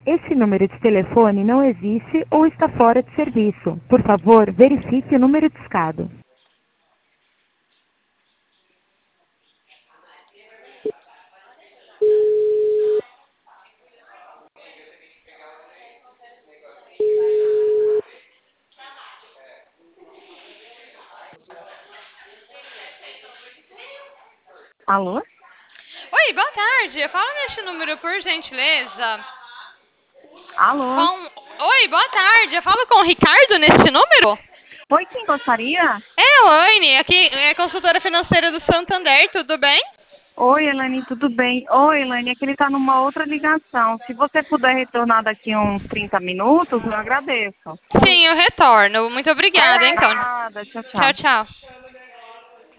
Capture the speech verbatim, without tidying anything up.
Esse número de telefone não existe ou está fora de serviço. Por favor, verifique o número discado. Alô? Oi, boa tarde. Fala neste número, por gentileza. Alô? Com... Oi, boa tarde. Eu falo com o Ricardo neste número? Oi, quem gostaria? É, Elaine, aqui é consultora financeira do Santander, tudo bem? Oi, Elaine, tudo bem? Oi, Elaine, é que ele está numa outra ligação. Se você puder retornar daqui uns trinta minutos, eu agradeço. Sim, eu retorno. Muito obrigada, então. Obrigada, tchau, Tchau, tchau. tchau.